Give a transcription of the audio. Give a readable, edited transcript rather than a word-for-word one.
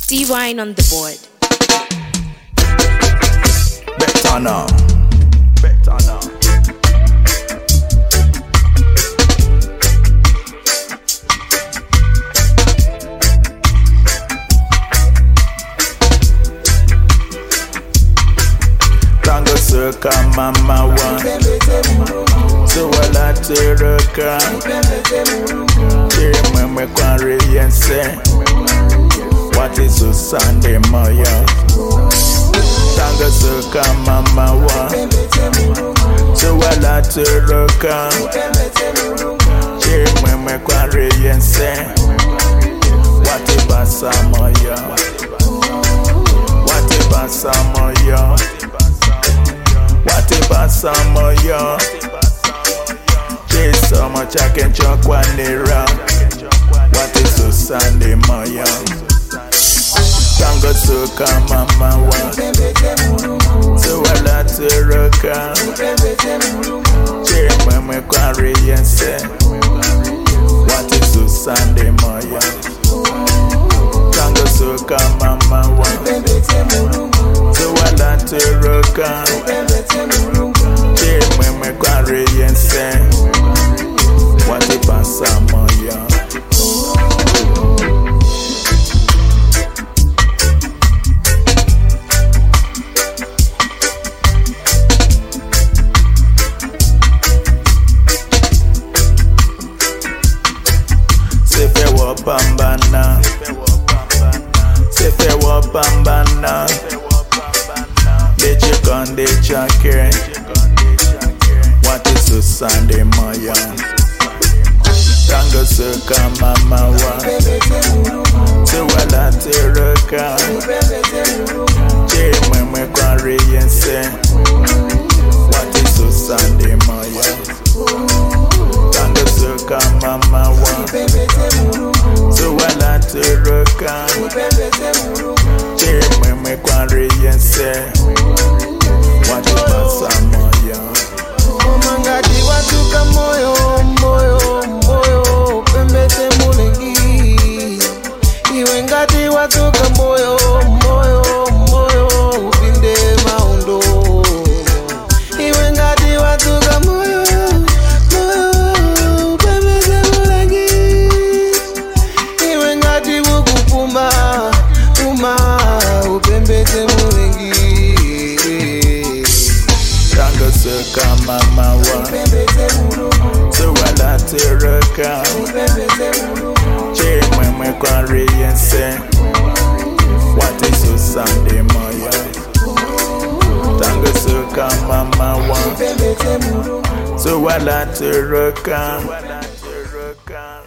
D-Wine on the board. Better now. Tango circa mama one. So wala teraka. Chiri mwe kwa riyense. What is a Sunday Maya? Tango circa mama one. So wala teraka. Chiri mwe kwa riyense. What is basa Maya? What is basa Maya? What about summer, yo? There's so much I can chuck one nira. What is a Sunday, my young? Tango suka mama wa. So I like to rock out. Chiri mwe kwa riyense. What is a Sunday, my young? Tango suka mama wa. So I like to rock out. Chiri mwe kwa riyense. What about summer, yo? Pambana, sefe wa pambana, deje kon deje care. What is a Sunday, Maya? Tango suka mama wa, so wala teraka. Chiri mwe kwa riyense. What is a Sunday, Maya? Tango suka mama wa. So wala teraka. Chiri mwe kwa riyense. What is basa Maya? Omangati watuka moyo, moyo, moyo, pembete mulengi. Iwe ngati watuka moyo, moyo, moyo, upinde maundo. Iwe ngati watuka moyo, moyo, pembete mulengi. Iwe ngati wukupuma, uma, upembete mulengi. Tango suka mama wa. So wala teraka. Chiri mwe kwa riyense. What is a Sunday, Maya? Tango suka mama wa. So wala teraka.